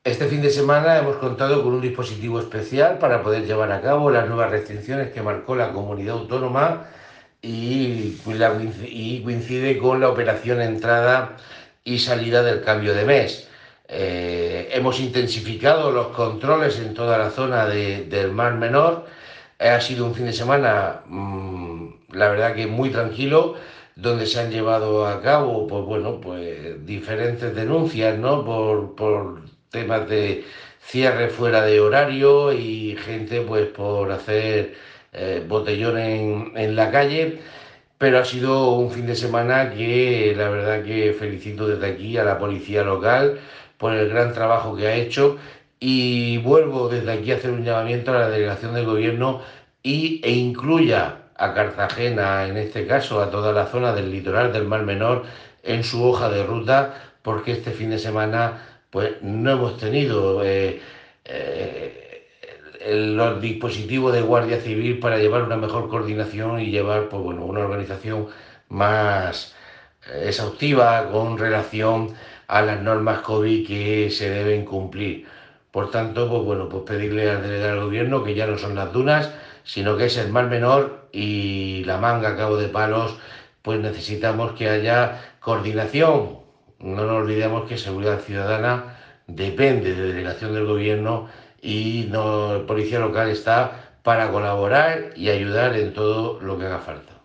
Este fin de semana hemos contado con un dispositivo especial para poder llevar a cabo las nuevas restricciones que marcó la comunidad autónoma y coincide con la operación entrada y salida del cambio de mes. Hemos intensificado los controles en toda la zona del Mar Menor. Ha sido un fin de semana, la verdad que muy tranquilo, donde se han llevado a cabo, pues bueno, pues diferentes denuncias, ¿no? Por temas de cierre fuera de horario y gente, pues por hacer botellón en la calle. Pero ha sido un fin de semana que la verdad que felicito desde aquí a la policía local por el gran trabajo que ha hecho y vuelvo desde aquí a hacer un llamamiento a la delegación del gobierno e incluya a Cartagena, en este caso a toda la zona del litoral del Mar Menor, en su hoja de ruta, porque este fin de semana pues no hemos tenido los dispositivos de Guardia Civil para llevar una mejor coordinación y llevar pues, bueno, una organización más exhaustiva con relación a las normas COVID que se deben cumplir. Por tanto, pues bueno, pues pedirle al delegado del gobierno que ya no son las dunas, sino que es el Mar Menor y la Manga a Cabo de Palos, pues necesitamos que haya coordinación. No nos olvidemos que seguridad ciudadana depende de delegación del gobierno y no, el policía local está para colaborar y ayudar en todo lo que haga falta.